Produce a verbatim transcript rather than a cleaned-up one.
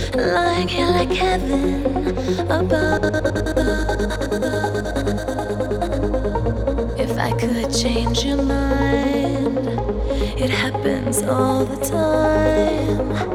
like like heaven above. If I could change your mind, it happens all the time.